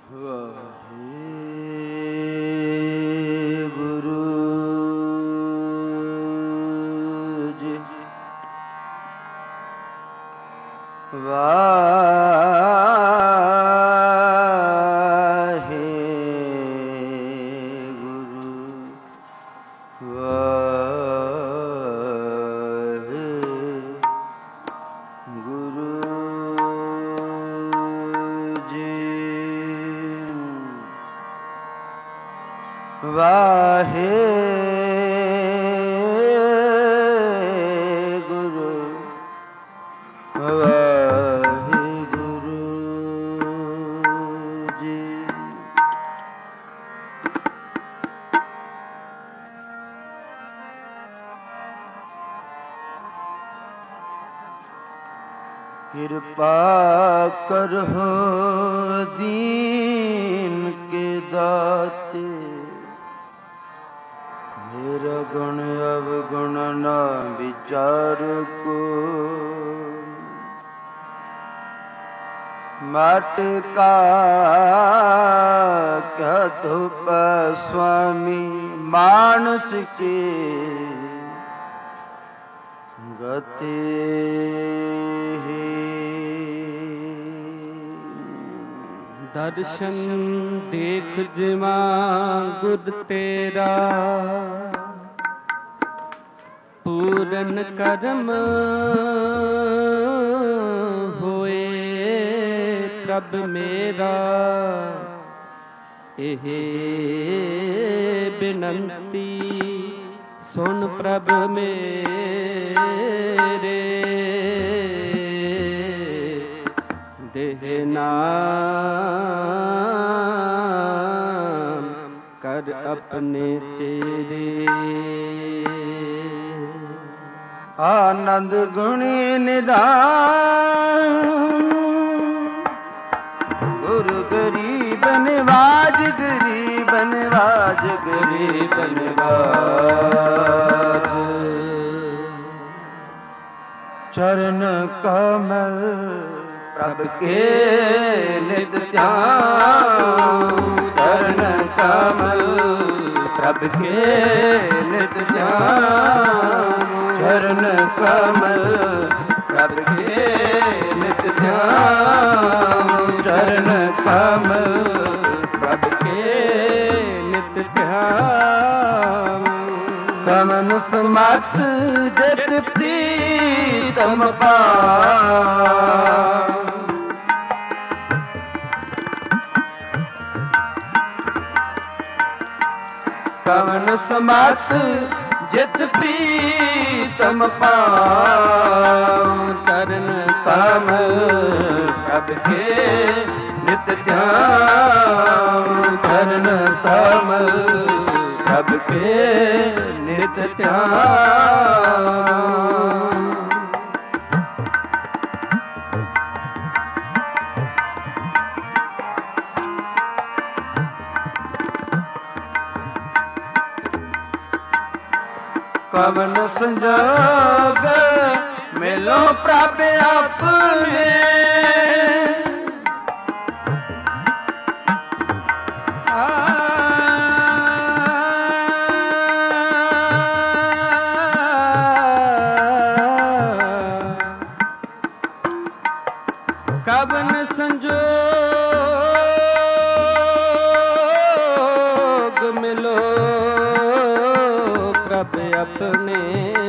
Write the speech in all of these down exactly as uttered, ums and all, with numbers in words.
ਵਾਹਿਗੁਰੂ ਜੀ ਵਾਹਿਗੁਰੂ ਵਾਹਿਗੁਰੂ ਵਾਹਿਗੁਰੂ ਵਾਹਿਗੁਰੂ ਜੀ। ਕਿਰਪਾ ਕਰਹੁ ਦੀਨ ਕੇ ਦਾਤੇ, ਮੇਰਾ ਗੁਣ ਅਵਗੁਣ ਨਾ ਵਿਚਾਰ ਕੋ। ਮਾਟਕਾ ਕਿਆ ਧੁਪ ਸੁਆਮੀ ਮਾਨਸ ਕੇ ਗਤੇ। ਦਰਸ਼ਨ ਦੇਖ ਜਿਵਾ ਗੁਰ ਤੇਰਾ, ਪੂਰਨ ਕਰਮ ਹੋਏ ਪ੍ਰਭ ਮੇਰਾ। ਇਹ ਬਿਨੰਤੀ ਸੁਨ ਪ੍ਰਭ ਮੇਰੇ, ਦੇਹ ਨਾਮ ਕਰ ਆਪਣੇ ਚੇਰੇ। ਆਨੰਦ ਗੁਣੀ ਨਿਧਾਨ, ਗੁਰੂ ਗਰੀਬ ਨਿਵਾਜ, ਗਰੀਬ ਨਿਵਾਜ, ਗਰੀਬ ਨਿਵਾਜ। ਚਰਨ ਕਮਲ ਪ੍ਰਭ ਕੇ ਨਿਤ ਧਿਆਨ, ਚਰਨ ਕਮਲ ਪ੍ਰਭ ਕੇ ਨਿਤ ਧਿਆਨ, ਚਰਨ ਕਮਲ ਪ੍ਰਭ ਕੇ ਨਿਤ ਧਿਆਨ, ਚਰਨ ਕਮਲ ਪ੍ਰਭ ਕੇ ਨਿਤ ਧਿਆਨ। ਕਮਨ ਸਮਤ ਜਤ ਪ੍ਰੀਤਮ ਪਾਵ, ਕਵਨ ਸਮਤ ਜਿਤ ਪ੍ਰੀਤਮ ਪਾਉ। ਚਰਨ ਕਮਲ ਪ੍ਰਭ ਕੇ ਨਿਤ ਧਿਆਨ, ਚਰਨ ਕਮਲ ਪ੍ਰਭ ਕੇ ਨਿਤ ਧਿਆਨ। ਕਵਨ ਸੰਜੋਗ ਮਿਲੋ ਪ੍ਰਭ ਆਪਣੇ, ਕਵਨ ਸੰਜੋਗ ਮਿਲੋ ਪ੍ਰਭ ਆਪਣੇ।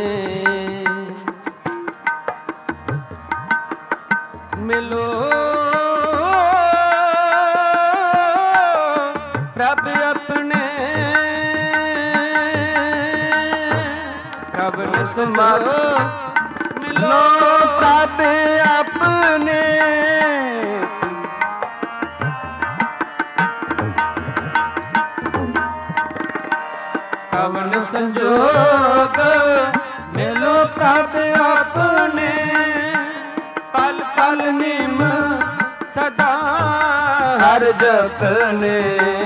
ਮਿਲੋ ਪ੍ਰਭ ਆਪਣੇ, ਕਵਨ ਸਮਤ ਮਿਲੋ ਪ੍ਰਭ ਆਪਣੇ। ਕਵਨ ਸੰਜੋਗ ਮਿਲੋ ਪ੍ਰਭ ਆਪਣੇ, ਪਲ ਪਲ ਨਿਮ ਸਦਾ ਹਰ ਜਪਨੇ।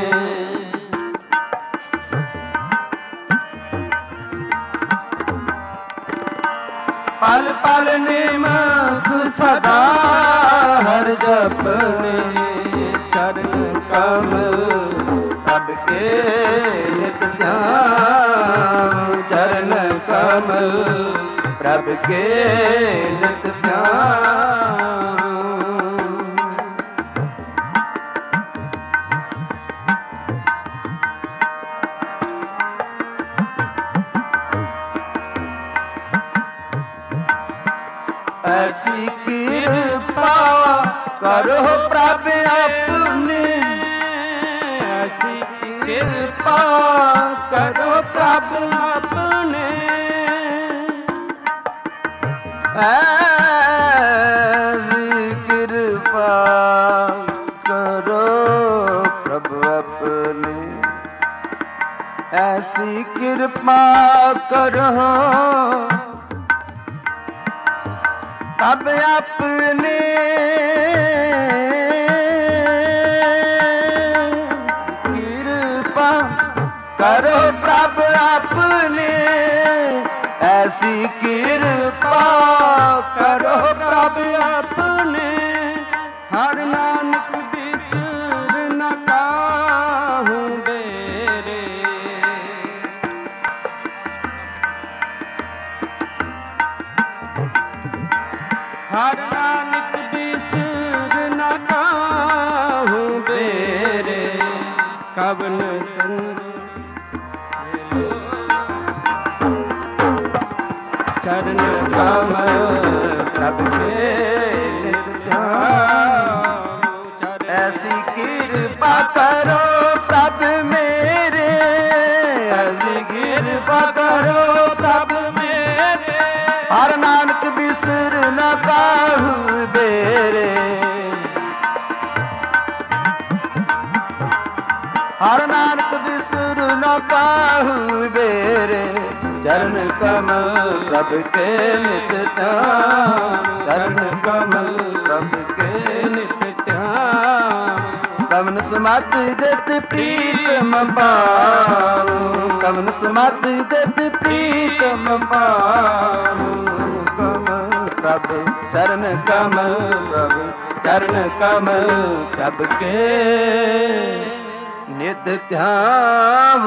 ਪਲ ਪਲ ਨਿਮਖ ਸਦਾ ਹਰ ਜਪਨੇ। ਚਰਨ कमल प्रभ के नित ध्यान चरण कमल प्रभ के नित ध्यान। ऐसी कृपा करो प्रभ अपने, ऐसी कृपा करो प्रभ अपने, ऐसी कृपा करो प्रभ अपने, ऐसी कृपा करो प्रभ अपने, कृपा करो प्रभ अपने, ऐसी कृपा करो प्रभ अपने, हर नानक बिसर न काहू बेरे, हर नानक बिसर न काहू बेरे, कवन संग चरण कमल प्रभ के नित ध्यान। ऐसी कृपा करो प्रभ मेरे, ऐसी कृपा करो प्रभ मेरे, हर नानक बिसर न काहू बेरे, हर नानक बिसर न काहू बेरे, चरण कमल प्रभ के नित ध्यान, चरण कमल प्रभ के नित ध्यान। कवन समाधि देत प्रीतम पाऊं, कवन समाधि देत प्रीतम पाऊं, कमल प्रभ चरण कमल प्रभ चरण कमल प्रभ के नित ध्यान।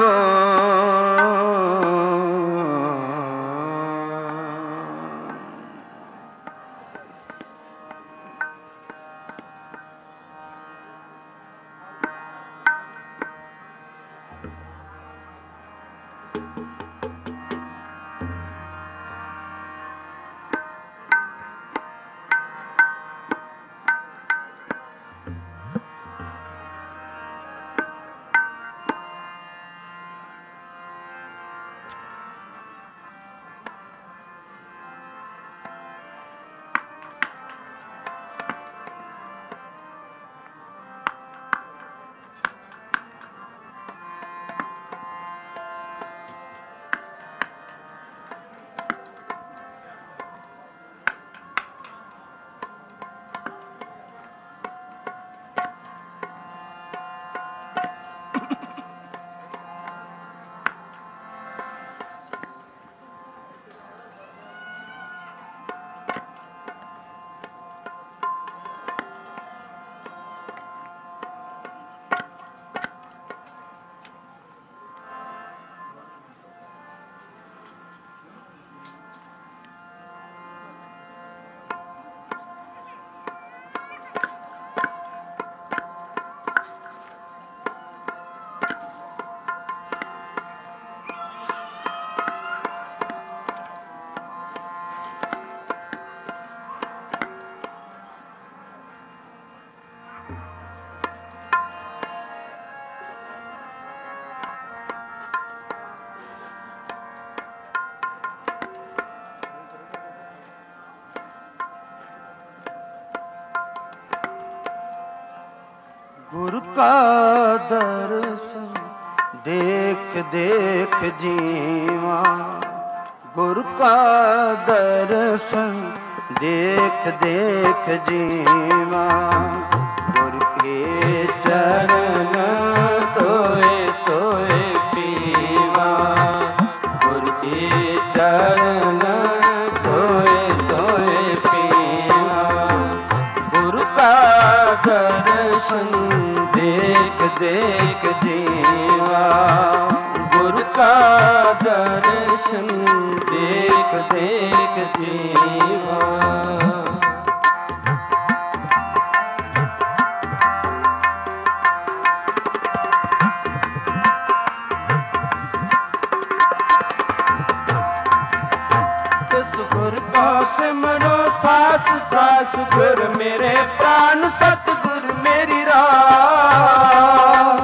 गुरु का दर्शन देख देख जीवा, गुरु का दर्शन देख देख जीवा, गुरु के चरण तोए तोए पीवा, गुरु के चरण तोए तोए पीवा, गुरु का दर्शन देख ਦੇਖ ਜੀਵਾ ਗੁਰ ਕਾ ਦਰਸ਼ਨ ਦੇਖ ਦੇਖ ਜੀਵਾ। ਸਿਮਰੋ ਸਾਸ ਸਾਸ ਗੁਰ ਮੇਰੇ ਪ੍ਰਾਨ ਸਤਿਗੁਰ ਮੇਰੀ ਰਾਹ।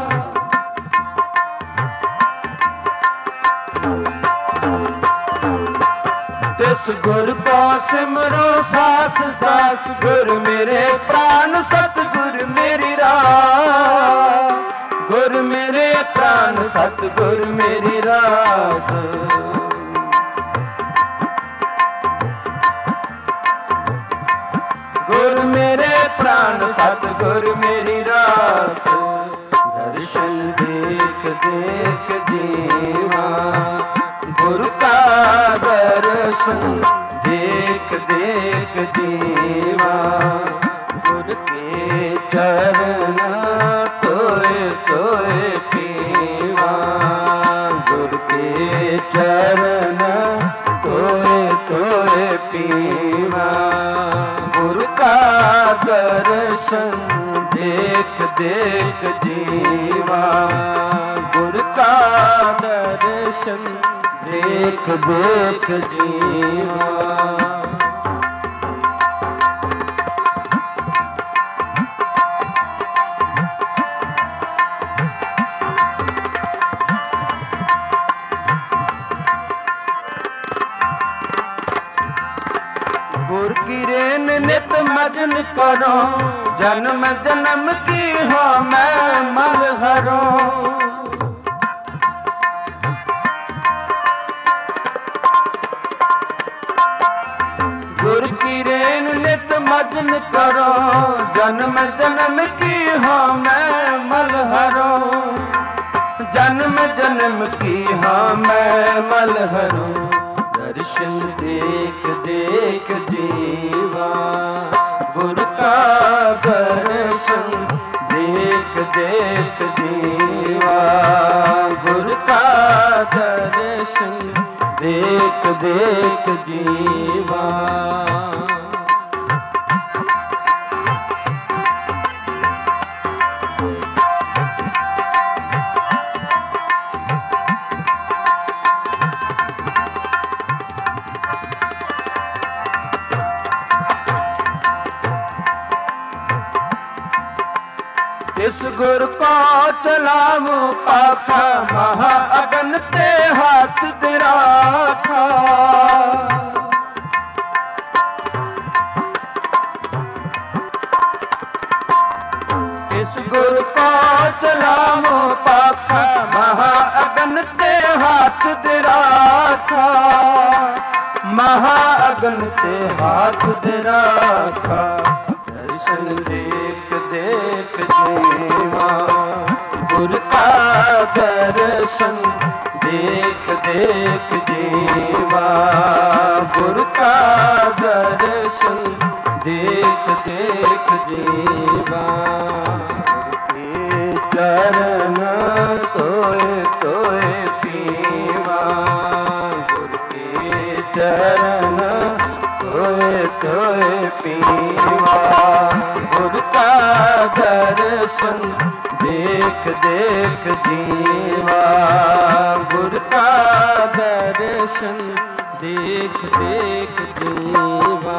ਤਿਸ ਗੁਰ ਕੋ ਸਿਮਰੋ ਸਾਸ ਸਾਸ ਗੁਰ ਮੇਰੇ ਪ੍ਰਾਨ ਸਤਿਗੁਰ ਮੇਰੀ ਰਾਹ। ਗੁਰ ਮੇਰੇ ਪ੍ਰਾਨ ਸਤਿਗੁਰ ਮੇਰੀ ਰਾਸ। ਗੁਰ ਮੇਰੇ ਪ੍ਰਾਨ ਸਤਿਗੁਰ ਮੇਰੀ ਰਾਸ। ਦਰਸ਼ਨ ਦੇਖ ਦੇਖ ਜੀਵਾ ਗੁਰ ਕਾ ਦਰਸ਼ਨ ਦੇਖ ਦੇਖ ਜੀਵਾ। ਗੁਰ ਕੇ ਚਰਨ ਤੋਏ ਤੋਏ ਪੀਵਾ ਗੁਰ ਕੇ ਚਰਨ ਤੋਏ ਤੋਏ ਪੀਵਾ। ਗੁਰ ਕਾ ਦਰਸ਼ਨ ਦੇਖ ਦੇਖ ਜੀਵਾ ਗੁਰ ਕਾ ਦਰਸ਼ਨ ਦੇਖ ਦੇਖ ਜੀਵਾ। गुर की रेन नित मजन करो जन्म जन्म की हो मैं मल हरो। गुर की रेन नित मजन करो जन्म जन्म की हो मैं मल हरो। जन्म जन्म की हो मैं मल हरो। दर्शन देख देख जीवा गुर का दर्शन देख देख जीवा गुर का दर्शन देख देख जीवा। इस गुर को चलावो पाखा महा अगन ते हाथ दे राखा। इस गुर को चलावो पाखा महा अगन ते हाथ दे राखा। महा अगन ते हाथ दे राखा। दर्शन देख देख जीवा गुर का दर्शन देख देख जीवा गुर का दर्शन देख देख जीवा। के चरण तोए तोए पीवा गुर के चरण तोए तोए पीवा। गुर का दर्शन देख देख जीवा गुर का दर्शन देख देख जीवा।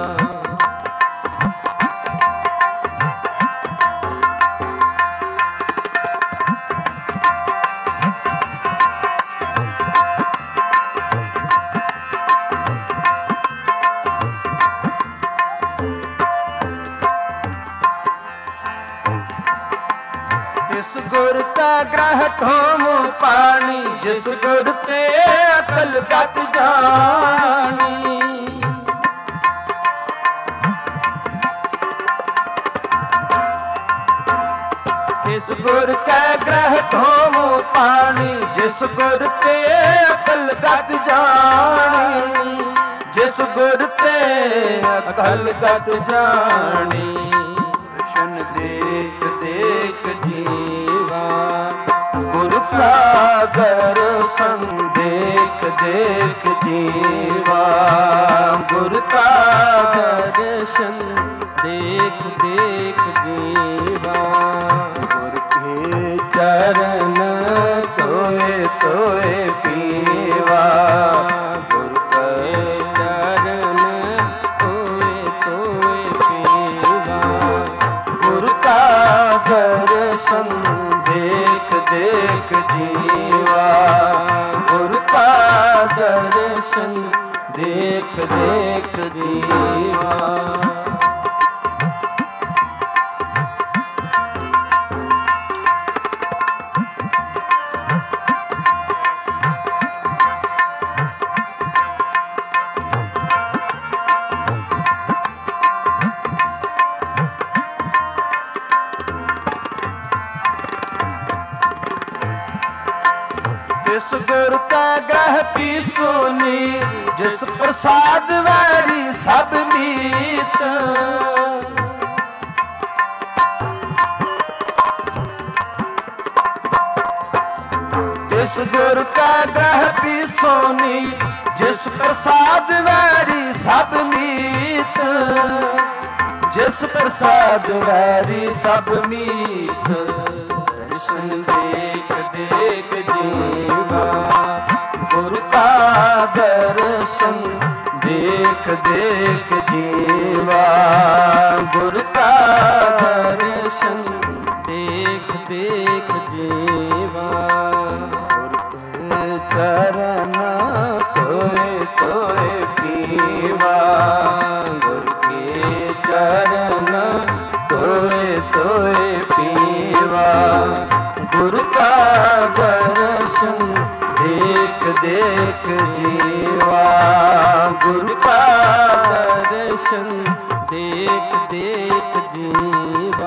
जिस गुर का ग्रह ठोम पानी जिस गुर ते अकल गत जानी। जिस गुर का ग्रह ठोम पानी जिस गुर ते अकल गत जानी। जिस गुर ते अकल गत जानी। दर्शन देख देख जीवा देख जीवा गुर का दर्शन देख देख जीवा गुर के चरण तोए तोए पीवा गुर के चरण तोए तोए पीवा गुर का दर्शन देख देख जीवा गुर का दर्शन देख देख जीवा। जिस गुर का ग्रह पी सोनी जिस प्रसाद वारी सब मीत जिस गुर का ग्रह पी सोनी जिस प्रसाद वारी सब मीत जिस प्रसाद वारी सब मीत दर्शन देख देख जीवा गुरु का दर्शन देख देख जीवा गुरु का दर्शन देख देख जीवा गुरु के चरण तोए तोए पीवा गुरु के चरण तोए तोए पीवा गुरु का दर्शन देख देख जीवा गुरु का दर्शन देख देख जीवा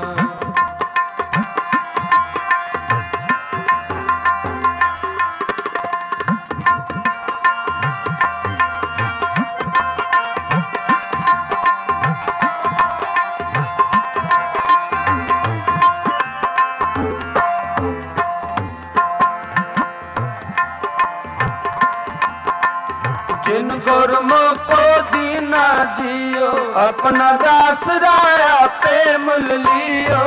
जिन गुरमुख को दीना जियो अपना दास राया पे मुल लियो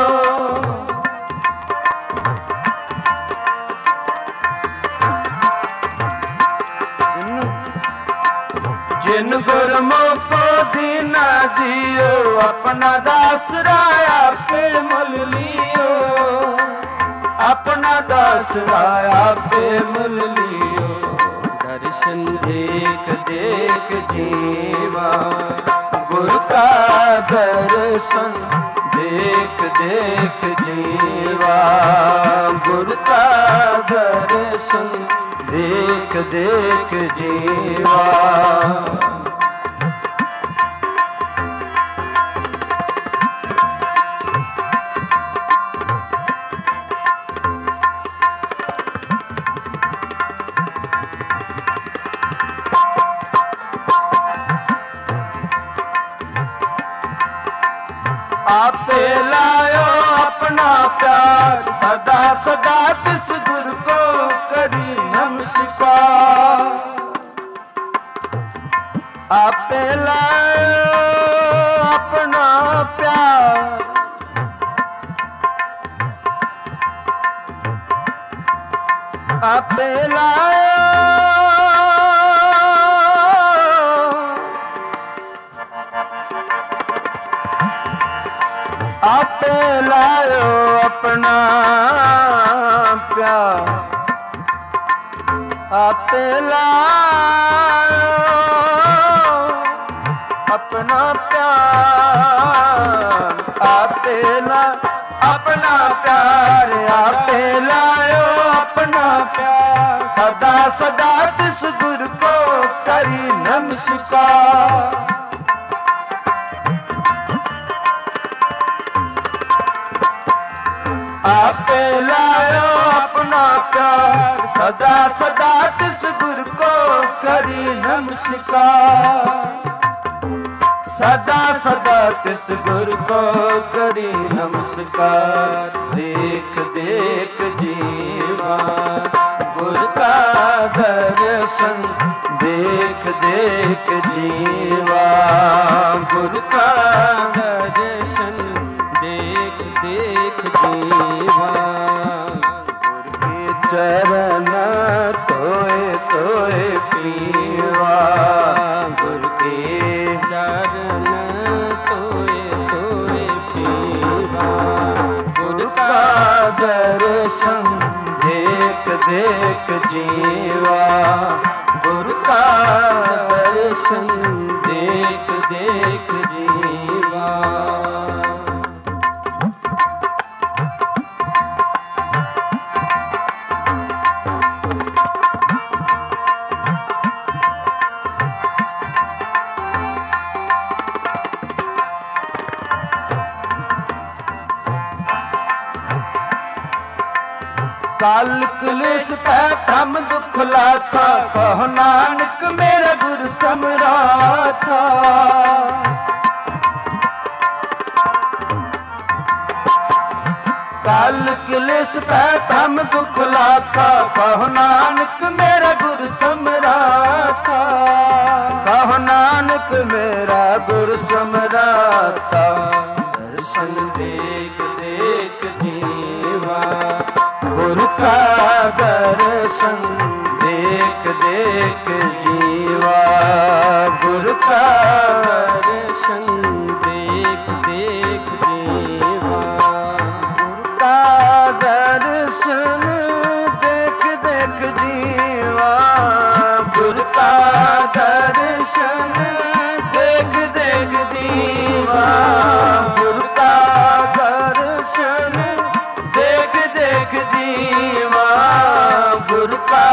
जिन गुरमुख को दीना जियो अपना दास राया पे मुल लियो अपना दास राया पे मुल लियो दर्शन देख देख जीवा गुरु का दर्शन देख देख जीवा गुरु का दर्शन देख देख जीवा। आपे लायो अपना प्यार सदा सदा तिस गुरु को करी नमस्कार आपे लायो अपना प्यार आपे लायो आपे लायो अपना प्यार आपे लायो अपना प्यार आपे ला अपना प्यार आपे लायो अपना प्यार सदा सदा तिस गुरु को करी नमस्कार आपे लायो अपना प्यार सदा सदा तिस गुरु को करी नमस्कार सदा सदा तिस गुरु को करी नमस्कार देख देख जीवा गुरु का दर्शन ਦੇਖ ਜੀਵਾ ਗੁਰ ਕਾ ਦਰਸ਼ਨ ਦੇਖ ਦੇਖ ਜੀਵਾ ਗੁਰ ਕੇ ਚਰਨ ਤੋਏ ਤੋਏ ਪੀਵਾ ਗੁਰ ਕੇ ਚਰਨ ਤੋਏ ਤੋਏ ਪੀਵਾ ਗੁਰ ਕਾ ਦਰਸ਼ਨ ਦੇਖ ਦੇਖ ਜੀਵਾ ਗੁਰ ਕਾ ਦਰਸ਼ਨ ਦੇਖ ਦੇਖ ਜੀਵਾ ਕਾਲ ਕਲੇਸ਼ ਪੈ ਭ੍ਰਮ ਦੁਖ ਲਾਥਾ ਕਹੋ ਨਾਨਕ ਮੇਰਾ ਗੁਰ ਸਮਰਾਥਾ ਕਾਲ ਕਲੇਸ਼ ਪੈ ਭ੍ਰਮ ਦੁਖ ਲਾਥਾ ਕਹੋ ਨਾਨਕ ਮੇਰਾ ਗੁਰ ਸਮਰਾਥਾ ਕਹੋ ਨਾਨਕ ਮੇਰਾ ਗੁਰ ਸਮਰਾਥਾ ਦਰਸ਼ਨ ਦੇਖ ਦੇਖ ਜੀਵਾ ਗੁਰ ਕਾ ਦਰਸ਼ਨ ਦੇਖ ਦੇਖ ਜੀਵਾ ਗੁਰ ਕਾ ਦਰਸ਼ਨ ਦੇਖ ਦੇਖ ਜੀਵਾ ਗੁਰ ਕਾ ਦਰਸ਼ਨ ਦੇਖ ਦੇਖ ਜੀਵਾ ਗੁਰ ਕਾ ਦਰਸ਼ਨ ਦੇਖ ਦੇਖ ਜੀਵਾ ਗੁਰ ਕਾ ਦਰਸ਼ਨ ਦੇਖ ਦੇਖ ਜੀਵਾ ਗੁਰ ਕਾ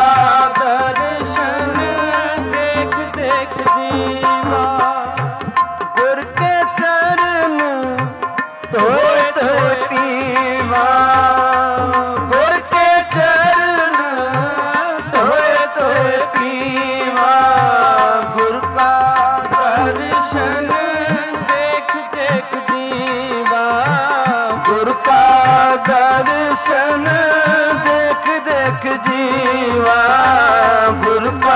ਦਰਸ਼ਨ ਦੇਖ ਦੇਖ ਜੀਵਾ ਗੁਰ ਕੇ ਚਰਨ ਧੋਏ ਧੋਏ ਪੀਵਾ ਗੁਰ ਕੇ ਚਰਨ ਧੋਏ ਧੋਏ ਪੀਵਾ ਗੁਰ ਕਾ ਦਰਸ਼ਨ ਦੇਖ ਦੇਖ ਜੀਵਾ ਗੁਰ ਕਾ ਦਰਸ਼ਨ ਦੇਖ ਦੇਖ ਜੀਵਾ ਗੁਰ ਕਾ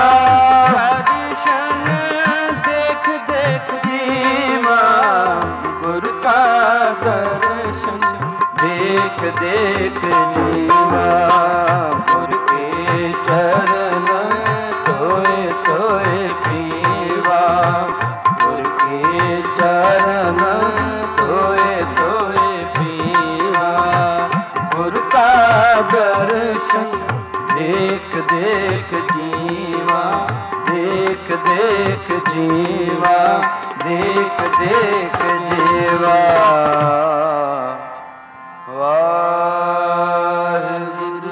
ਦਰਸ਼ਨ ਦੇਖ ਦੇਖ ਜੀਵਾ ਗੁਰ ਕਾ ਦਰਸ਼ਨ ਦੇਖ ਦੇਖ ਜੀਵਾ ਗੁਰ ਕੇ ਚਰਨ ਧੋਏ ਧੋਏ ਪੀਵਾ ਗੁਰ ਕੇ ਚਰਨ ਧੋਏ ਧੋਏ ਪੀਵਾ ਗੁਰ ਕਾ ਦਰਸ਼ਨ ਦੇਖ ਦੇਖ ਜੀਵਾ ਦੇਖ ਦੇਖ ਜੀਵਾ ਦੇਖ ਦੇਖ ਜੀਵਾ ਵਾਹਿਗੁਰੂ।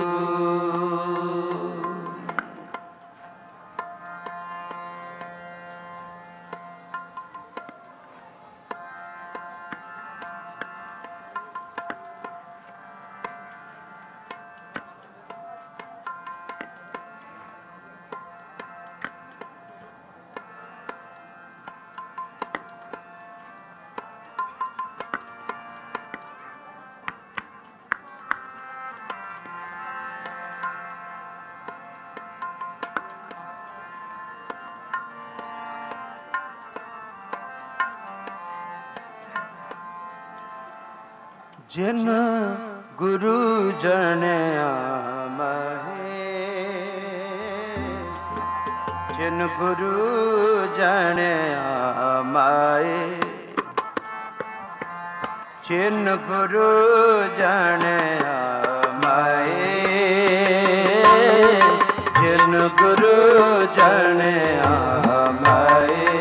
ਜਿਨ ਗੁਰੂ ਜਣਿਆ ਮਹੇ ਜਿਨ ਗੁਰੂ ਜਣਿਆ ਮਾਏ ਜਿਨ ਗੁਰੂ ਜਣਿਆ ਮਾਏ ਜਿਨ ਗੁਰੂ ਜਣਿਆ ਮਾਏ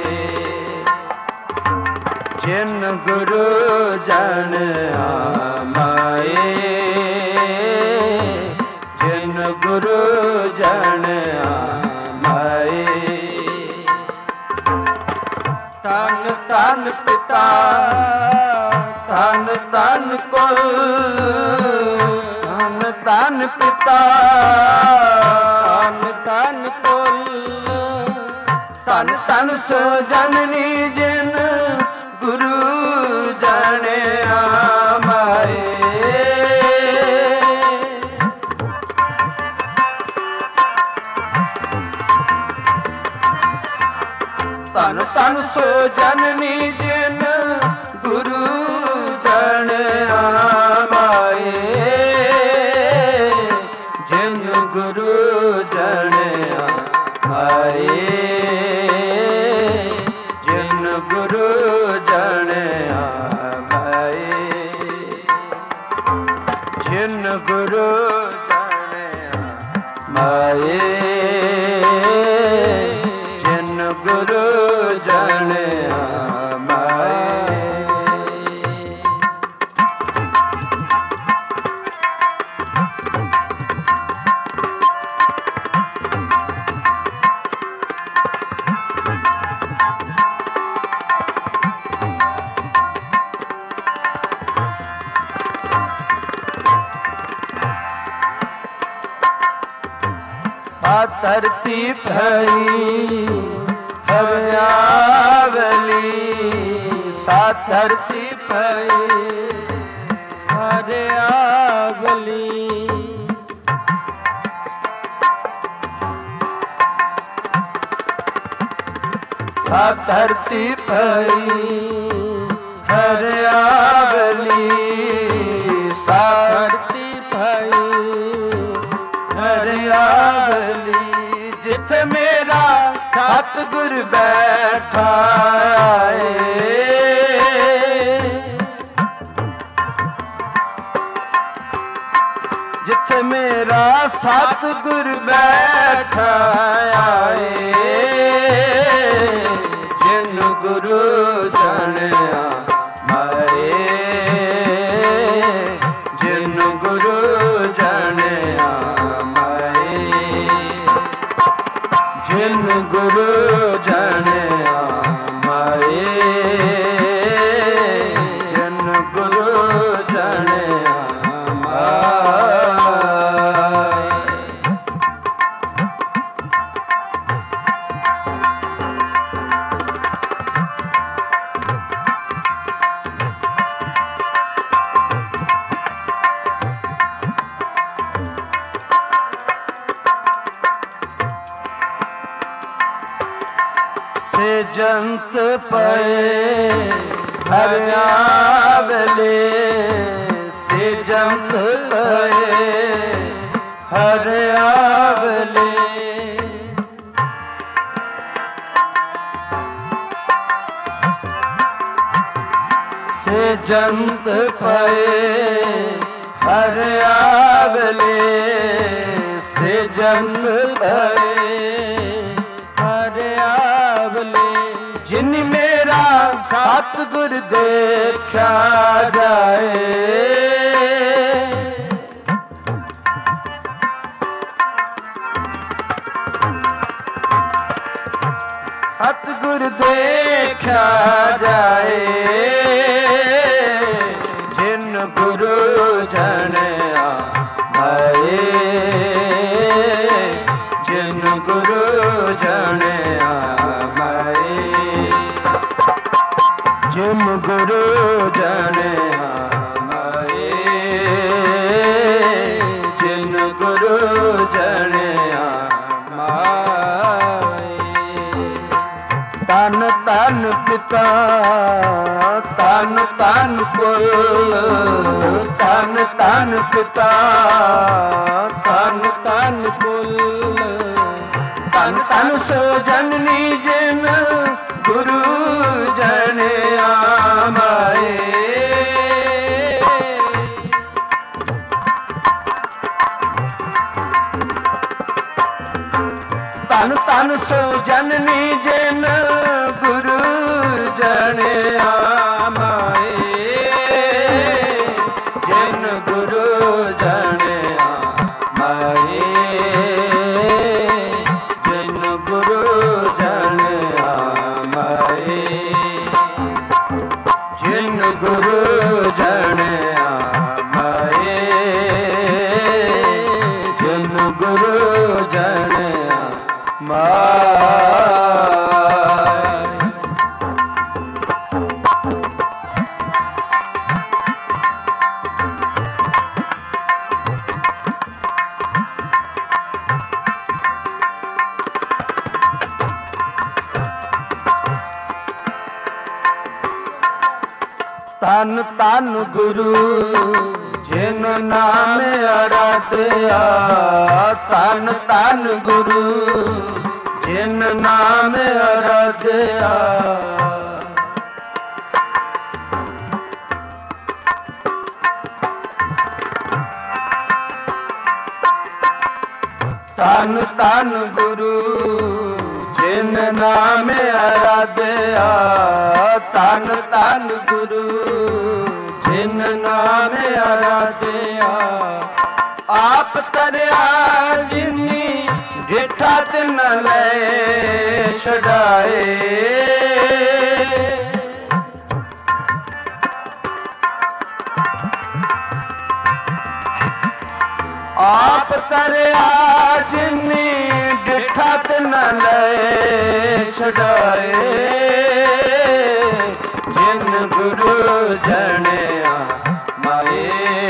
ਜਿਨ ਗੁਰੂ ਜਣਿਆ ਮਾਏ ਜਿਨ ਗੁਰੂ ਜਣਿਆ ਮਾਏ ਤਨ ਤਨ ਪਿਤਾ ਤਨ ਤਨ ਕੁਲ ਤਨ ਤਨ ਪਿਤਾ ਤਨ ਤਨ ਕੁਲ ਤਨ ਤਨ ਸੋ ਜਨਨੀ ਜਿਨ ਗੁਰੂ ਜਣਿਆ ਮਾਏ ਜਨਨੀ ਜਿਨ ਗੁਰੂ ਜਨ ਆਮਾਏ ਜਿਨ ਗੁਰੂ ਜਨ ਆਏ ਜਿਨ ਗੁਰੂ ਜਨ ਆਏ ਜਿਨ ਗੁਰੂ ਜਨ ਆਏ ਜਿਨ ਗੁਰੂ ਜਨ ਆਏ ਸਾ ਧਰਤੀ ਭਈ ਹਰਿਆਵਲੀ ਸਾ ਧਰਤੀ ਭਈ ਹਰਿਆਵਲੀ ਸਾ ਧਰਤੀ ਭਈ ਹਰਿਆਵਲੀ ਸਾ ਧਰਤੀ ਭਈ ਹਰਿਆਵਲੀ ਜਿੱਥੇ ਮੇਰਾ ਸਤਿਗੁਰ ਬੈਠਾ ਏ ਜਿੱਥੇ ਮੇਰਾ ਸਤਿਗੁਰ ਬੈਠਾ ਏ ਜਿਨ ਗੁਰੂ ਜਾਣਿਆ ਮਾਏ ਜਿਨ ਗੁਰੂ ਜਾਣਿਆ ਜਿਨ ਗੁਰੂ ਜਾਣਿਆ ਮਾਏ ਜਿਨ ਗੁਰੂ ਜਾਣਿਆ ਮਾਏ ਸੇ ਜੰਤ ਪਏ ਹਰਿਆਵਲੇ ਸੇ ਜੰਤ ਪਏ ਹਰਿਆਵਲੇ ਸੇ ਜੰਤ ਪਏ ਹਰਿਆਵਲੇ ਸੇ ਜੰਤ ਪਏ ਜਿਨ ਮੇਰਾ ਸਤਿਗੁਰ ਦੇਖਿਆ ਜਾਏ ਸਤਿਗੁਰ ਦੇਖਿਆ ਜਾਏ ਜਿਨ ਗੁਰੂ ਜਾਣਿਆ ਮਾਏ ਜਿਨ ਗੁਰੂ ਜਾਣਿਆ ਜਿਨ ਗੁਰੂ ਜਾਣਿਆ ਮਾਏ ਜਿਨ ਗੁਰੂ ਜਾਣਿਆ ਮਾਏ ਤਨ ਤਨ ਪਿਤਾ ਤਨ ਤਨ ਕੁਲ ਤਨ ਤਨ ਪਿਤਾ ਤਨ ਤਨ ਕੁਲ ਤਨ ਤਨ ਸੋ ਜਨਨੀ ਜਿਨ ਗੁਰੂ ਜਾਣਿਆ ਮਾਏ ਤਨ ਤਨ ਸੋ ਜਨਨੀ ਜਿਨ ਗੁਰੂ ਜਾਣਿਆ ਮਾਏ ਜਿਨ ਗੁਰੂ ਜਾਣਿਆ ਮਾਏ ਜਿਨ ਗੁਰੂ ਜਾਣਿਆ ਮਾਏ ਜਿਨ ਗੁਰੂ ਜਾਣਿਆ ਮਾਏ ਜਿਨ ਗੁਰੂ ਜਾਣਿਆ ਮਾਏ ਤਨ ਗੁਰੂ ਜਿਨ ਨਾਮ ਅਰਾਧਿਆ। ਤਨ ਤਨ ਗੁਰੂ ਜਿਨ ਨਾਮ ਅਰਾਧਿਆ। ਤਨ ਤਨ ਗੁਰੂ ਜਿਨ ਨਾਮ ਅਰਾਧਿਆ। ਤਨ ਤਨ ਗੁਰੂ ਜਿਨ ਨਾਮ ਅਰਾਧਿਆ। ਆਪ ਤਰਿਆ ਜਿਨੀ ਡਿਠਾ ਤਿਨ ਲੈ ਛਡਾਏ। ਆਪ ਤਰਿਆ ਜਿਨੀ ਡਿਠਾ ਤਿਨ ਲੈ ਛਡਾਏ। ਜਿਨ ਗੁਰੂ ਜਣਿਆ ਮਾਏ।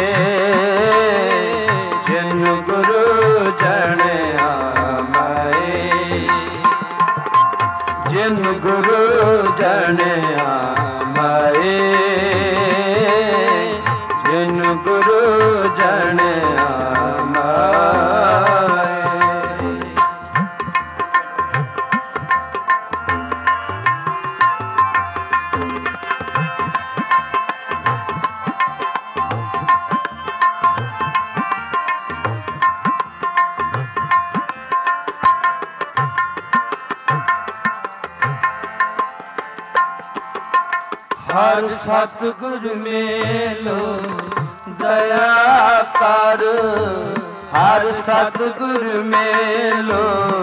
ਜਿਨ ਗੁਰੂ ਜਣਿਆ ਮਾਏ। ਜਿਨ ਗੁਰੂ ਜਣਿਆ ਮਾਏ। ਜਿਨ ਗੁਰੂ ਜਣਿਆ ਮਾਏ। ਹਰ ਸਤਿਗੁਰ ਮੇਲੋ ਦਇਆ ਕਰ। ਹਰ ਸਤਿਗੁਰ ਮੇਲੋ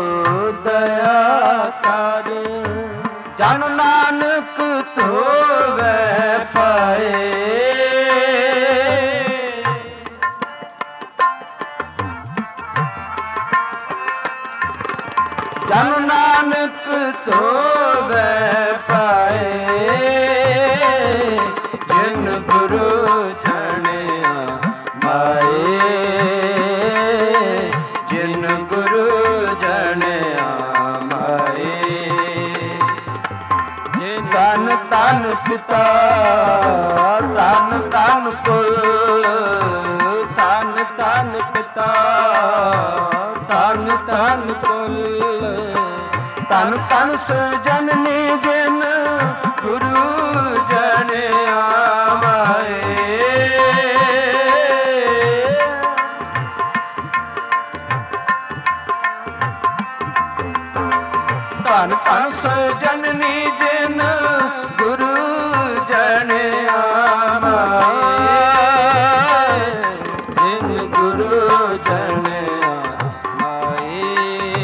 ਦਇਆ ਕਰ। ਜਨ ਨਾਨਕ ਧੋਵੈ ਪਾਏ। ਜਨ ਨਾਨਕ ਧੋਵੈ ਪਾਏ। ਜਿਨ ਗੁਰੂ ਜਣਿਆ ਮਾਏ। ਜਿਨ ਗੁਰੂ ਜਣਿਆ ਮਾਏ। ਤਨ ਤਨ ਪਿਤਾ ਤਨ ਤਨ ਕੁਲ। ਤਨ ਤਨ ਪਿਤਾ ਤਨ ਤਨ ਕੁਲ। ਤਨ ਤਨ ਸੁਜਨਨੀ ਜਿਨ ਗੁਰੂ ਜਣਿਆ ਮਾਏ। ਧਨ ਧਨ ਸੁਜਨਨੀ ਜਿਨ ਗੁਰੂ ਜਣਿਆ ਮਾਏ। ਜਿਨ ਗੁਰੂ ਜਣਿਆ ਮਾਏ।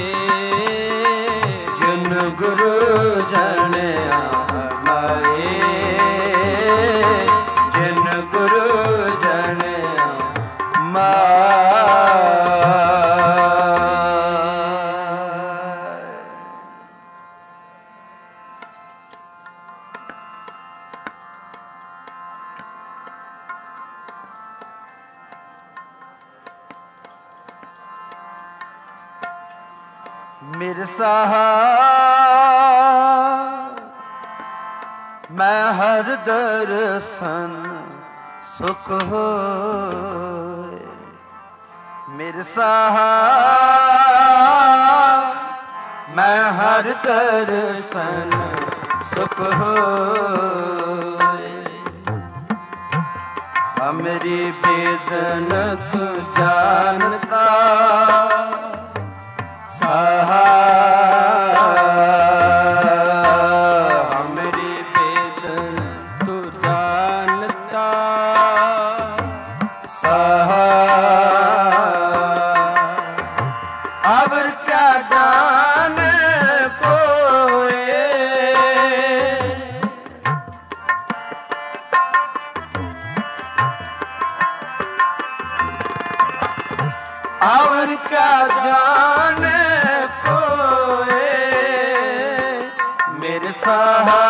ਜਿਨ ਗੁਰੂ ਜਣਿਆ ਮਾਏ। ਜਿਨ ਗੁਰੂ ਜਣਿਆ ਮਾਏ। ਮਿਰਸਾ ਮੈਂ ਹਰ ਦਰਸ਼ਨ ਸੁਖ ਹੋਏ। ਮਿਰਸਾ ਮੈਂ ਹਰ ਦਰਸ਼ਨ ਸੁਖ ਹੋਏ। ਹਮਰੀ ਬੇਦਨ ਤੂ ਜਾਣਤਾ ਸਹਾ। ਹਮਰੀ ਬੇਦਨ ਤੂ ਜਾਣਤਾ ਸਹਾ। ਅਵਰ ਕਿਆ ਜਾਣੇ ਕੋਏ। ਅਵਰ ਕਿਆ ਜਾਣੇ ਸਹਾ।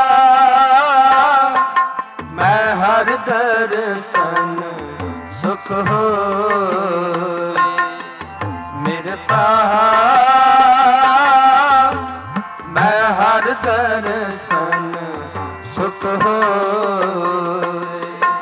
ਮੈਂ ਹਰ ਦਰਸ਼ਨ ਸੁਖ ਹੋਏ। ਮੇਰੇ ਸਹਾ ਮੈਂ ਹਰ ਦਰਸ਼ਨ ਸੁਖ ਹੋਏ।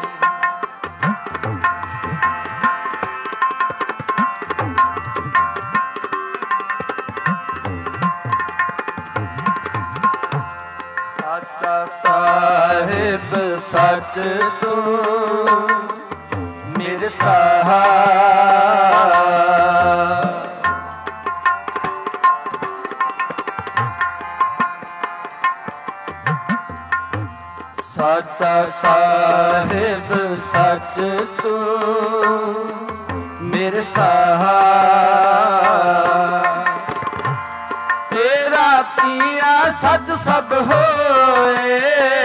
ਸੱਚ ਤੂੰ ਮੇਰੇ ਸਹਾਰਾ। ਸਾਚਾ ਸਾਹਿਬ ਸੱਚ ਤੂੰ ਮੇਰੇ ਸਹਾਰਾ। ਤੇਰਾ ਕੀਆ ਸੱਚ ਸਭ ਹੋਏ,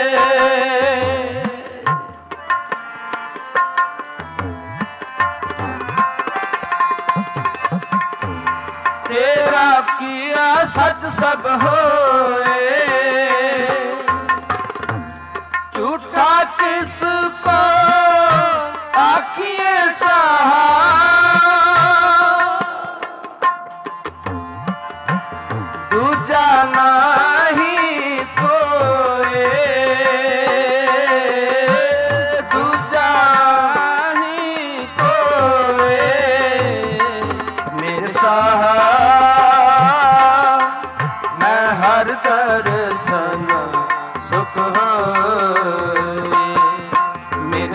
ਤੇਰਾ ਕੀਆ ਸੱਚ ਸਭ ਹੋਏ। झूठा किसको आखिए सहा, दूजा नहीं कोई, दूजा नहीं कोई मेरे सहा। मैं हर दर्शन सुख होए मेरे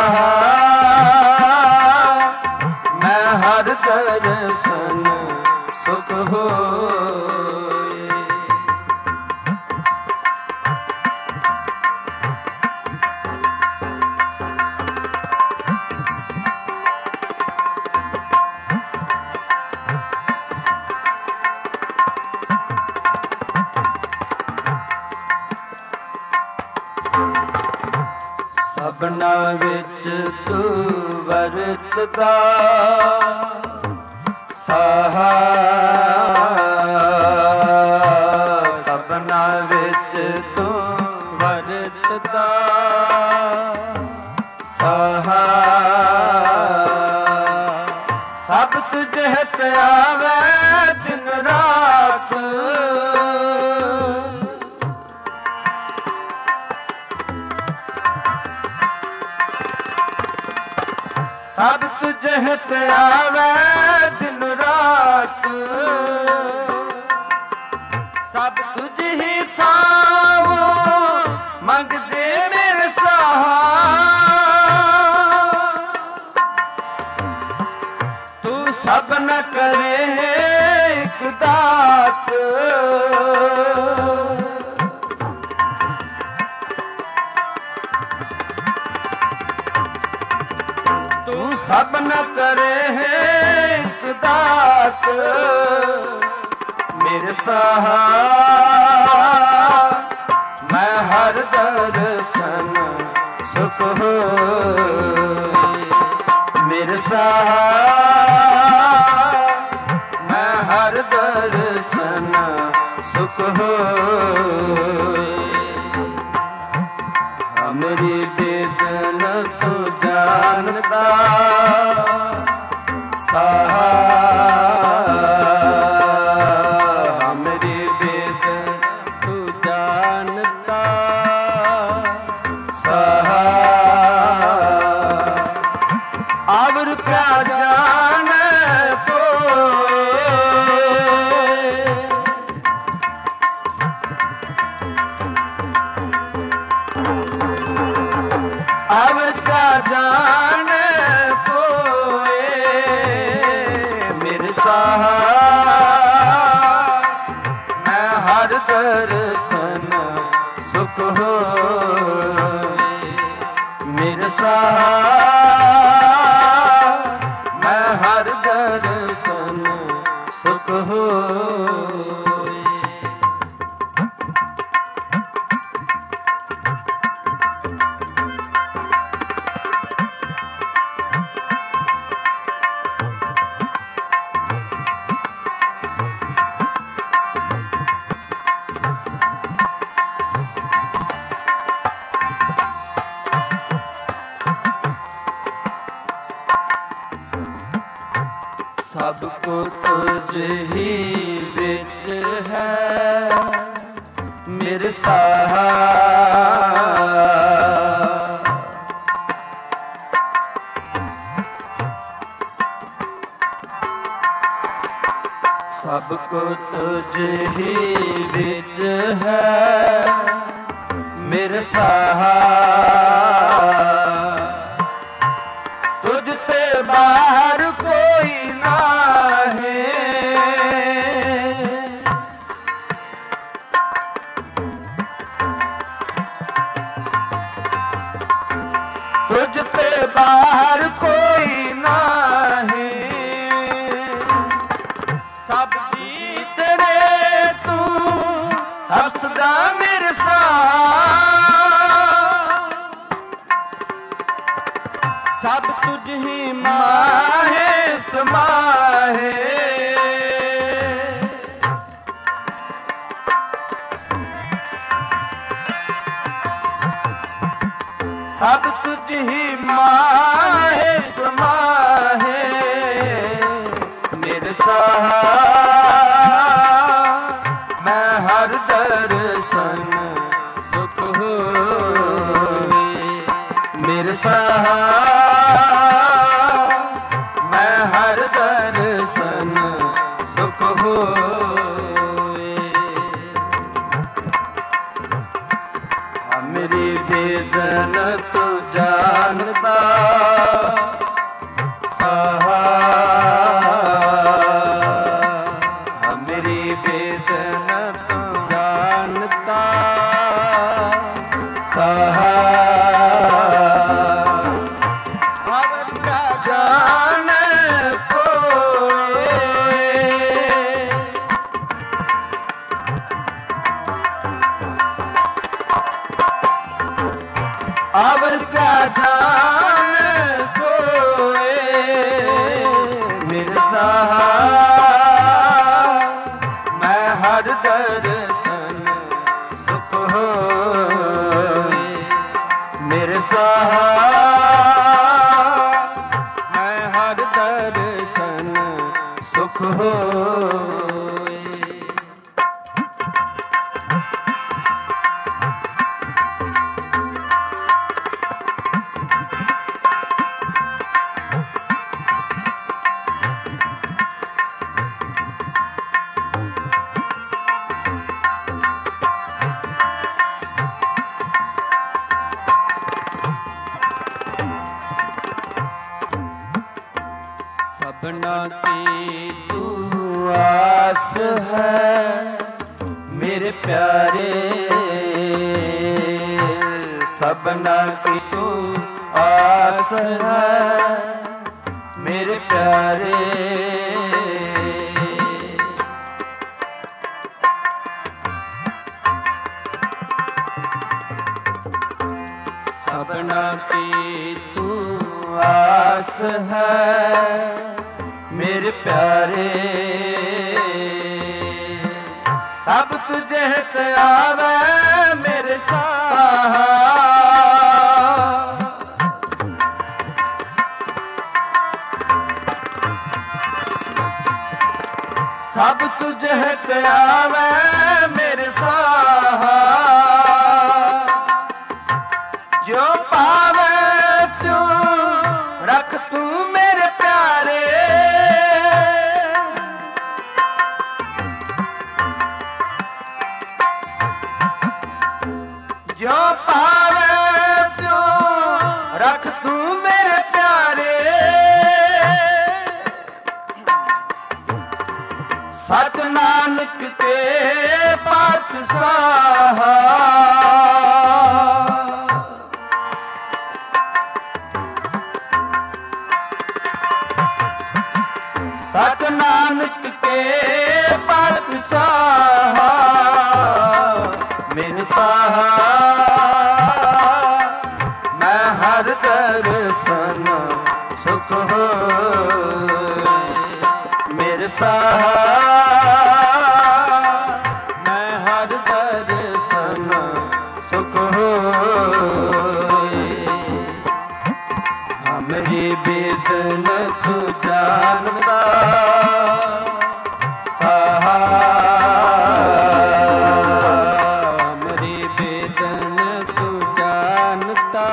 सहारा। मैं हर दर्शन सुख होए। ਸਭਨਾ ਵਿੱਚ ਤੂੰ ਵਰਤਦਾ ਸਹਾਰਾ। ਸਭਨਾ ਵਿੱਚ ਤੂੰ ਵਰਤਦਾ ਸਹਾਰਾ। ਸਭ ਤੁਝ ਹਿਤ ਆਵੇ ਦਿਨ ਰਾਤ, ਸਭ ਤੁਝ ਹਿਤ ਆਵੇ ਦਿਨ ਰਾਤ। ਸਭ ਤੁਝ ਹੀ ਥਾਵੋ ਮੰਗਦੇ ਮੇਰੇ ਸਹਾਰਾ। ਤੂੰ ਸਭ ਨ ਕਰੇ ਇੱਕ ਦਾਤ, ਸਭ ਨ ਕਰੇ ਇੱਕ ਦਾਤ ਮੇਰੇ ਸਹਾਰਾ। ਮੈਂ ਹਰ ਦਰਸ਼ਨ ਸੁਖ ਹੋਏ ਮੇਰੇ ਸਹਾਰਾ। ਮੈਂ ਹਰ ਦਰਸ਼ਨ ਸੁਖ ਹੋਏ। ਹਮਰੀ ਬੇਦਨ ਤੂੰ ਜਾਣਦਾ ਸਹਾਰਾ। ਹਮਰੀ ਬੇਦਨ ਤੂੰ ਜਾਣਦਾ ਸਹਾਰਾ। ਆਵਰ ਕਿਆ ਜਾਣੇ अब का जान कोए मेरे सहारा। मैं हर दर्शन सुख होए मेरे सहारा। मैं हर दर्शन सुख होए। सब को तुझ ही विच है मेरे सहारा। सब को तुझ ही विच है मेरे सहारा। तुझ ही माहे समाहे, सब तुझ ही माहे समाहे, मेरे सहा मैं हर दर्शन सुख होए, मेरे सहा मैं हर दर्शन सुख होए। मेरी वेदन तू जानता सहा, मेरी वेदन तू जानता सहा, जान कोई अवर का जान कोई, मेरे सहा मैं हर दर्शन सुख होए, मेरे सहा मैं हर दर्शन सुख होए। सबना की तू आस है मेरे प्यारे, सबना की तू आस है मेरे प्यारे, सबना की तू आस है मेरे प्यारे, सब तुझे ते आवे मेरे साहा, सब तुझे ते आवे मेरे साहा, जो पावे तू रख तू मेरे प्यारे, जो पावे तू रख तू मेरे प्यारे, सत नानक के पातशाह, सत नानक के पातशाह, मेरे साहा मैं हर दर्शन सुख होए, मेरे साहा मैं हर दर्शन सुख होए। हमरी वेदन तू जानता सहा, हमरी वेदन तू जानता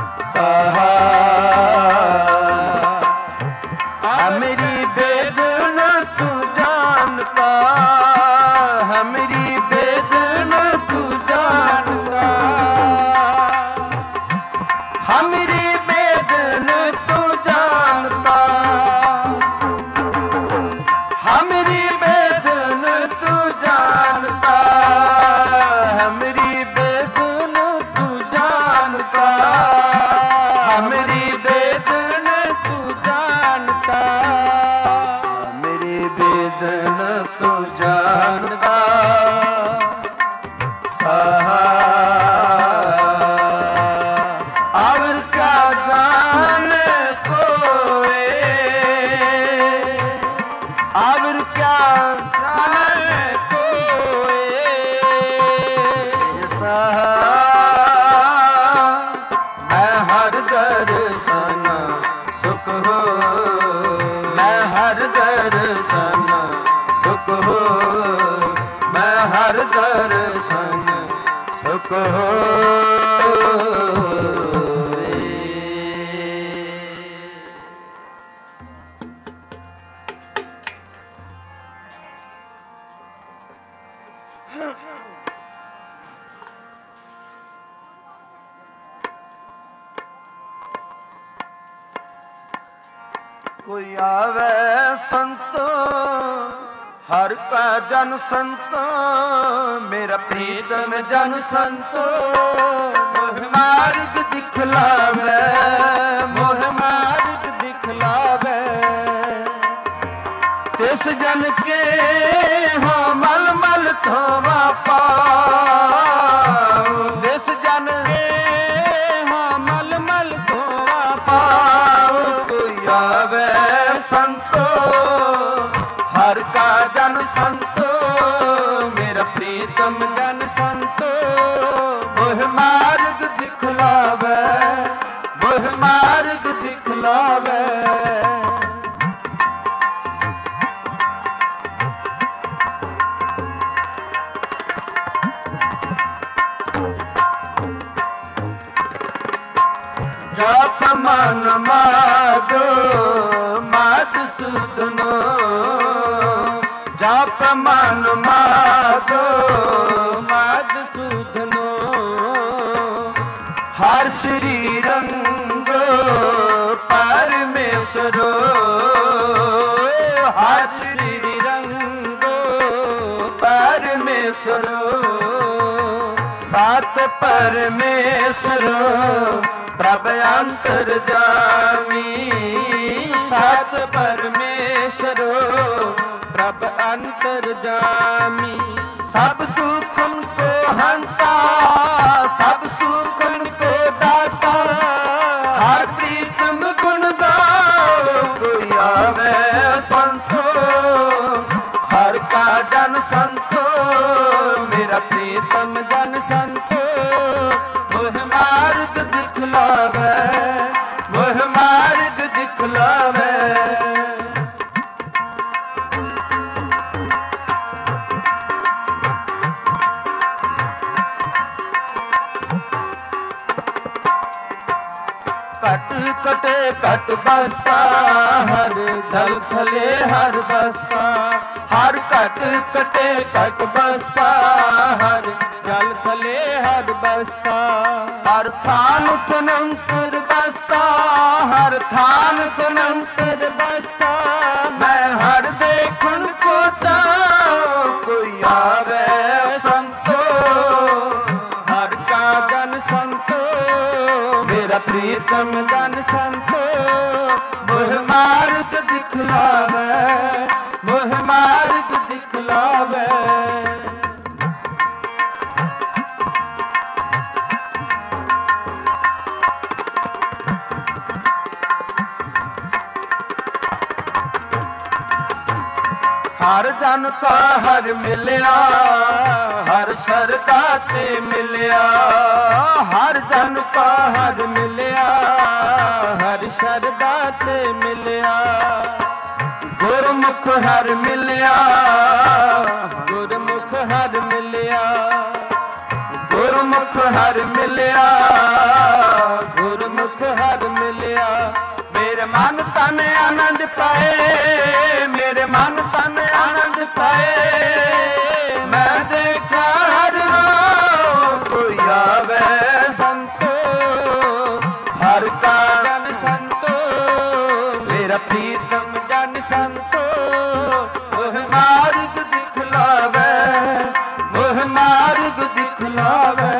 सहा, हमरी वेदन ਸੁਖ ਹੋਇ। ਮੈਂ ਹਰ ਦਰਸ਼ਨ ਸੁਖ ਹੋਇ। ਮੈਂ ਹਰ ਦਰਸ਼ਨ ਸੁਖ ਹੋਇ। ਕੋਈ ਆਵੇ ਸੰਤੋ ਹਰ ਕਾ ਜਨ ਸੰਤੋ। ਮੇਰਾ ਪ੍ਰੀਤਮ ਜਨ ਸੰਤੋ ਮੋਹ ਮਾਰਗ ਦਿਖਲਾਵੇ। ਮੋਹ ਮਾਰਗ ਦਿਖਲਾਵੇ। ਤਿਸ ਜਨ ਕੇ ਹੋ ਮਲ ਮਲ ਧੋਵਾ ਪਾਉ। ਤਿਸ ਜਨ ਕੇ ਹੋ ਮਲ ਮਲ ਧੋਵਾ ਪਾਉ। ਕੋਈ ਆਵੇ ਸੰਤੋ ਹਰ ਕਾ ਜਨ ਸੰਤੋ। ਮੇਰਾ ਪ੍ਰੀਤਮ ਜਨ ਸੰਤੋ ਮੋਹ ਮਾਰਗ ਦਿਖਲਾਵੇ। ਮੋਹ ਮਾਰਗ ਦਿਖਲਾਵੇ। ਜਪ ਮਨ ਮਾਧੋ ਮਧੁਸੂਦਨੋ। ਜਪ ਮਨ ਮਾਧੋ ਮਧੁਸੂਦਨੋ। ਹਰ ਸ੍ਰੀ ਰੰਗੋ ਪਰਮੇਸ਼ਰੋ। ਹਰ ਸ੍ਰੀ ਰੰਗੋ ਪਰਮੇਸ਼ਰੋ। ਸਤ ਪਰਮੇਸ਼ਰੋ ਪ੍ਰਭ ਅੰਤਰ ਜਾਮੀ। ਸਤ ਪਰਮੇਸ਼ਰੋ ਪ੍ਰਭ ਅੰਤਰ ਜਾਮੀ। ਸਭ ਦੁਖਨ ਕੋ ਹੰਤਾ ਸਭ ਸੁਖਨ ਕੋ ਦਾਤਾ। ਹਰ ਪ੍ਰੀਤਮ ਗੁਣ ਗਾਓ। ਕੋਈ ਆਵੇ ਸੰਤੋ ਹਰ ਕਾ ਜਨ ਸੰਤੋ। ਮੇਰਾ ਪ੍ਰੀਤਮ ਜਨ ਸੰਤੋ ਮੋਹ ਮਾਰਗ ਦਿਖਲਾਵੇ। ਮੋਹ ਮਾਰਗ ਦਿਖਲਾਵੇ। ਘਟ ਕਟੇ ਘਟ ਬਸਤਾ ਹਰ ਦਲ ਖਲੇ ਹਰ ਬਸਤਾ। ਹਰ ਘਟ ਕਟੇ ਘਟ ਬਸਤਾ ਹਰ ਜਲ ਖਲੇ ਹਰ ਬਸਤਾ। ਹਰ ਥਾਨ ਤਨੰਤਰ ਬਸਤਾ। ਹਰ ਥਾਨ ਤਨੰਤਰ ਬਸਤਾ। ਮੈਂ ਹਰ ਦੇਖਣ ਕੋ ਚਾਉ। ਕੋਈ ਆਵੇ ਸੰਤੋ ਹਰ ਕਾ ਜਨ ਸੰਤੋ। ਮੇਰਾ ਪ੍ਰੀਤਮ ਜਨ ਸੰਤੋ ਮੋਹ ਮਾਰਗ ਦਿਖਲਾਵੇ। ਮੋਹ ਮਾਰਗ ਦਿਖਲਾਵੇ। ਹਰ ਜਨ ਕਾ ਹਰ ਮਿਲਿਆ। ਹਰ ਸ਼ਰਧਾ ਤੇ ਮਿਲਿਆ। ਹਰ ਜਨ ਕਾ ਹਰ ਮਿਲਿਆ। ਹਰ ਸ਼ਰਧਾ ਤੇ ਮਿਲਿਆ। ਗੁਰਮੁਖ ਹਰ ਮਿਲਿਆ। ਗੁਰਮੁਖ ਹਰ ਮਿਲਿਆ। ਗੁਰਮੁਖ ਹਰ ਮਿਲਿਆ। ਗੁਰਮੁਖ ਹਰ ਮਿਲਿਆ। ਮੇਰੇ ਮਨ ਤਨ ਆਨੰਦ ਪਾਏ। ਮੇਰੇ ਮਨ ਤਨ ਆਨੰਦ ਪਾਏ। ਮੈਂ ਦੇਖਾ ਹਰ ਨਾਮ। ਕੋਈ ਆਵੇ ਸੰਤੋ ਹਰ ਕਾ ਜਨ ਸੰਤੋ। ਮੇਰਾ ਪ੍ਰੀਤਮ ਜਨ ਸੰਤੋ ਮੋਹ ਮਾਰਗ ਦਿਖਲਾਵੇ। ਮੋਹ ਮਾਰਗ ਦਿਖਲਾਵੇ।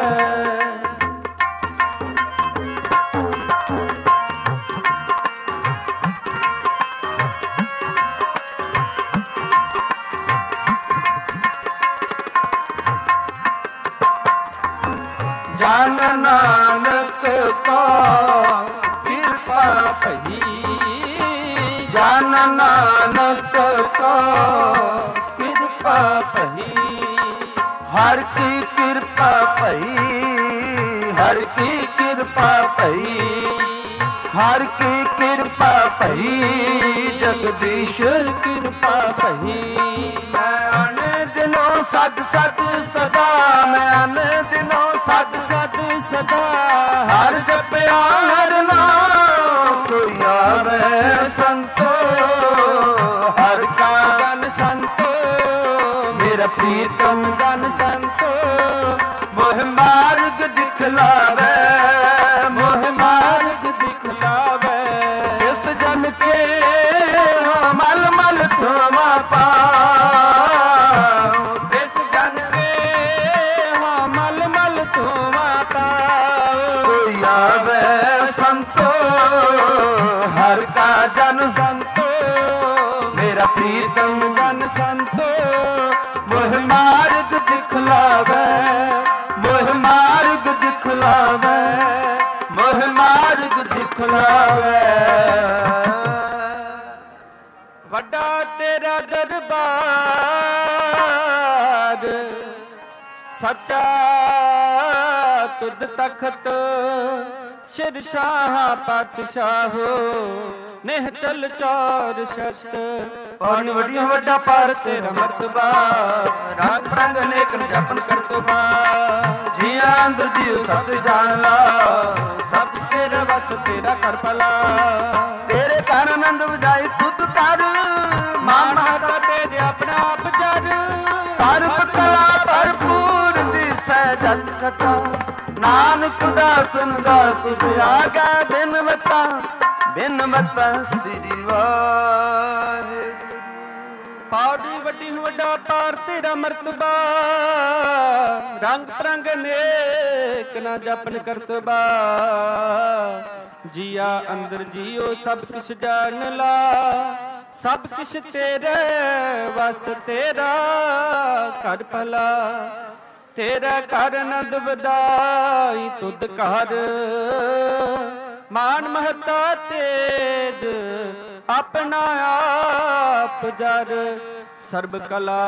ਜਨ ਨਾਨਕ ਕੋ ਕਿਰਪਾ ਭਈ। ਜਨ ਨਾਨਕ ਕੋ ਕਿਰਪਾ ਭਈ। ਹਰ ਕੀ ਕਿਰਪਾ ਭਈ। ਹਰ ਕੀ ਕਿਰਪਾ ਭਈ। ਹਰ ਕੀ ਕਿਰਪਾ ਭਈ ਜਗਦੀਸ਼ ਕਿਰਪਾ ਭਈ। ਮੈਂ ਅਨ ਦਿਨੋਂ ਸਦ ਸਦ ਸਦਾ, ਮੈਂ ਅਨ ਦਿਨੋਂ ਸਦ ਸਦ ਸਦਾ ਹਰ ਜਪਿਆ ਹਰ ਨਾਮ ਕੋਈ ਆਵੇ ਸੰਤੋ, ਹਰ ਕਾ ਗਨ ਸੰਤੋ ਮੇਰਾ ਪ੍ਰੀਤਮ ਗਨ ਸੰਤੋ। ਮੋਹ ਮਾਰਗ ਦਿਖਲਾਵੇ, ਮੋਹ ਮਾਰਗ ਦਿਖਲਾਵੇ। ਇਸ ਜਨ ਕੇ ਮਲ ਮਲ ਧੋਵਾ ਪਾਉ, ਇਸ ਜਨ ਕੇ ਮਲ ਮਲ ਧੋਵਾ ਪਾਉ। ਕੋਈ ਆਵੇ ਸੰਤੋ, ਹਰ ਕਾ ਜਨ ਸੰਤੋ ਮੇਰਾ ਪ੍ਰੀਤਮ ਗਨ ਸੰਤੋ। ਮੋਹ ਮਾਰਗ ਦਿਖਲਾਵੇ, ਮੋਹ ਮਾਰਗ ਦਿਖਲਾਵੇ, ਮੋਹ ਮਾਰਗ ਦਿਖਲਾਵੇ। ਵੱਡਾ ਤੇਰਾ ਦਰਬਾਰ, ਸੱਚਾ ਤੁਧ ਤਖਤ। ਸ਼ਿਰਸ਼ਾਹ ਪਾਤਸ਼ਾਹੋ ਨਿਹਚਲ ਚੌਰ ਸ਼ਤ। ਪੌੜੀ ਵੱਡੀ ਵੱਡਾ ਪਰ ਤੇਰਾ ਮਰਤਬਾ, ਰਾਗ ਪ੍ਰੰਗ ਅਨੇਕ ਜਪਨ ਕਰਤਬਾ। ਜੀਆਂ ਅੰਦਰ ਜੀਉ ਸਤ ਜਾਣ ਲਾ, ਸਭ ਤੇਰਾ ਵਸ ਤੇਰਾ ਕਰ ਭਲਾ। ਤੇਰੇ ਘਰ ਆਨੰਦ ਵਜਾਈ ਤੁਧ ਕਰ, ਮਾਨ ਮਹਤਾ ਤੇਜ ਆਪਣਾ ਆਪ ਜਰ। ਸਰਬ ਕਲਾ ਭਰਪੂਰ ਦਿਸੈ ਜਤ ਕਥਾ, ਨਾਨਕ ਦਾਸਨ ਦਾਸ ਤੁਝ ਆਗੈ ਬਿਨਵਤਾ, ਬਿਨਵਤਾ ਸ੍ਰੀ ਵਾਹਿਗੁਰੂ। ਪੌੜੀ ਵੱਡੀ ਵੱਡਾ ਪਾਰ ਤੇਰਾ ਮਰਤਬਾ, ਰੰਗ ਪ੍ਰੰਗ ਨੇਕ ਨਾ ਜਪਨ ਕਰਤਬਾ। ਜੀਆ ਅੰਦਰ ਜੀਓ ਸਭ ਕਿਛ ਜਾਣ ਲਾ, ਸਭ ਕਿਛ ਤੇਰੇ ਵਸ ਤੇਰਾ ਕਰ ਭਲਾ। ਤੇਰਾ ਘਰ ਆਨੰਦ ਵਧਾਈ ਤੁਧ ਘਰ, ਮਾਨ ਮਹਤਾ ਤੇਜ ਆਪਣਾ ਆਪ ਜਰ। ਸਰਬ ਕਲਾ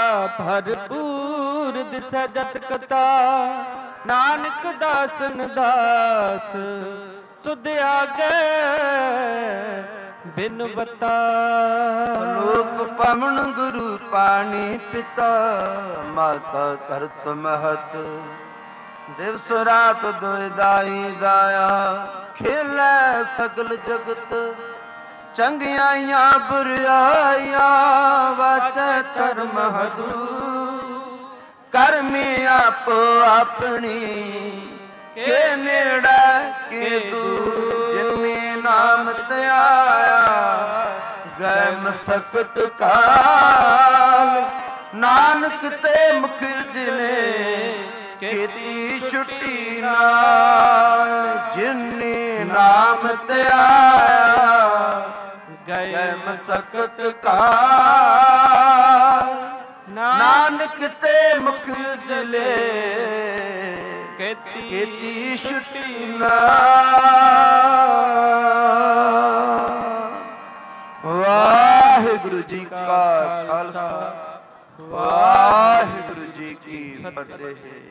ਭਰਪੂਰ ਦਿਸੈ ਜਤ ਕਤਾ, ਨਾਨਕ ਦਾਸਨ ਦਾਸ ਤੁਧ ਆਗੇ ਬਿਨਵਤਾ। ਲੋਕ ਪਵਨ ਗੁਰੂ ਪਾਣੀ ਪਿਤਾ, ਮਾਤਾ ਧਰਤ ਮਹਤ। ਦਿਵਸ ਰਾਤ ਦੁਇ ਦਾਈ ਦਾਇਆ, ਖੇਲੇ ਸਗਲ ਜਗਤ। ਚੰਗਿਆਈਆਂ ਬੁਰਾਈਆਂ ਵਾਚੈ ਧਰਮ ਹਦੂ, ਕਰਮੀ ਆਪੋ ਆਪਣੀ ਕੇ ਨੇੜਾ ਕੇ ਦੂਰ। ਜਿਨੇ ਨਾਮ ਧਿਆਇਆ ਗਏ ਮਸਕਤ ਕਾਲ, ਨਾਨਕ ਤੇ ਮੁਖ ਜਿਨੇ ਕੀਤੀ ਛੁੱਟੀ ਨਾਲ। ਜਿਨੇ ਨਾਮ ਧਿਆਇਆ ਗਏ ਮਸਕਤ ਕਾਲ, ਨਾਨਕ ਤੇ ਮੁਖ ਜਲੇ ਕੀਤੀ ਛੁੱਟੀ ਨਾਲ। ਵਾਹਿਗੁਰੂ ਜੀ ਕਾ ਖਾਲਸਾ, ਵਾਹਿਗੁਰੂ ਜੀ ਕੀ ਫਤਿਹ।